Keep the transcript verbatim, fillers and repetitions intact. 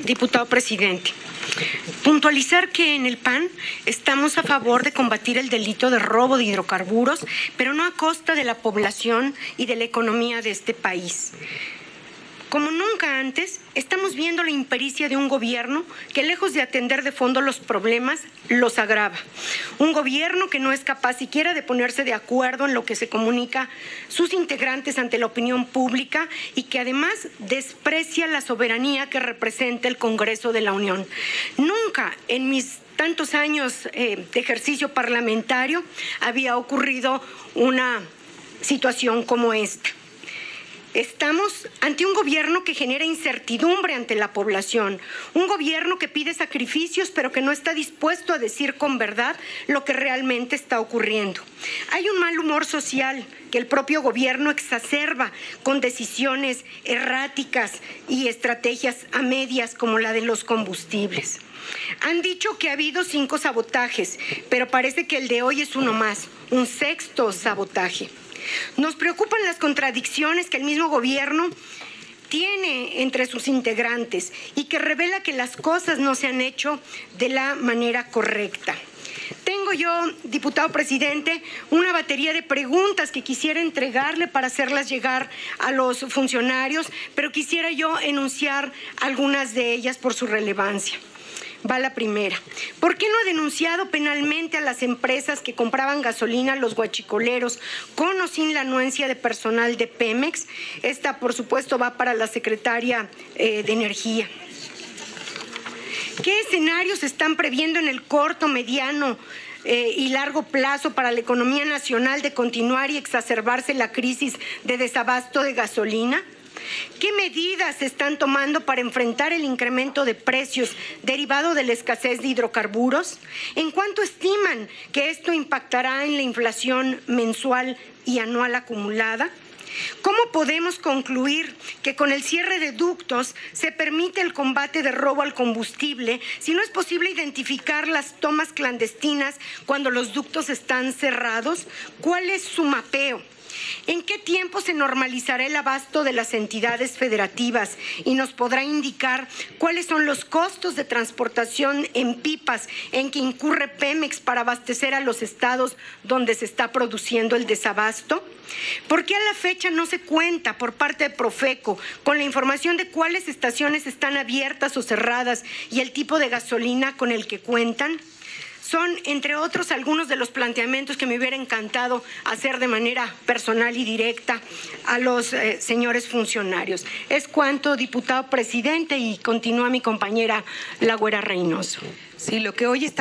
diputado presidente. Puntualizar que en el P A N estamos a favor de combatir el delito de robo de hidrocarburos, pero no a costa de la población y de la economía de este país. Como nunca antes, estamos viendo la impericia de un gobierno que, lejos de atender de fondo los problemas, los agrava. Un gobierno que no es capaz siquiera de ponerse de acuerdo en lo que se comunica sus integrantes ante la opinión pública y que además desprecia la soberanía que representa el Congreso de la Unión. Nunca en mis tantos años eh, de ejercicio parlamentario había ocurrido una situación como esta. Estamos ante un gobierno que genera incertidumbre ante la población, un gobierno que pide sacrificios pero que no está dispuesto a decir con verdad lo que realmente está ocurriendo. Hay un mal humor social que el propio gobierno exacerba con decisiones erráticas y estrategias a medias como la de los combustibles. Han dicho que ha habido cinco sabotajes, pero parece que el de hoy es uno más, un sexto sabotaje. Nos preocupan las contradicciones que el mismo gobierno tiene entre sus integrantes y que revela que las cosas no se han hecho de la manera correcta. Tengo yo, diputado presidente, una batería de preguntas que quisiera entregarle para hacerlas llegar a los funcionarios, pero quisiera yo enunciar algunas de ellas por su relevancia. Va la primera. ¿Por qué no ha denunciado penalmente a las empresas que compraban gasolina a los guachicoleros con o sin la anuencia de personal de Pemex? Esta, por supuesto, va para la secretaria eh, de Energía. ¿Qué escenarios están previendo en el corto, mediano eh, y largo plazo para la economía nacional de continuar y exacerbarse la crisis de desabasto de gasolina? ¿Qué medidas se están tomando para enfrentar el incremento de precios derivado de la escasez de hidrocarburos? ¿En cuánto estiman que esto impactará en la inflación mensual y anual acumulada? ¿Cómo podemos concluir que con el cierre de ductos se permite el combate de robo al combustible si no es posible identificar las tomas clandestinas cuando los ductos están cerrados? ¿Cuál es su mapeo? ¿En qué tiempo se normalizará el abasto de las entidades federativas y nos podrá indicar cuáles son los costos de transportación en pipas en que incurre Pemex para abastecer a los estados donde se está produciendo el desabasto? ¿Por qué a la fecha no se cuenta por parte de Profeco con la información de cuáles estaciones están abiertas o cerradas y el tipo de gasolina con el que cuentan? Son, entre otros, algunos de los planteamientos que me hubiera encantado hacer de manera personal y directa a los eh, señores funcionarios. Es cuanto, diputado presidente, y continúa mi compañera La Güera Reynoso. Sí, lo que hoy está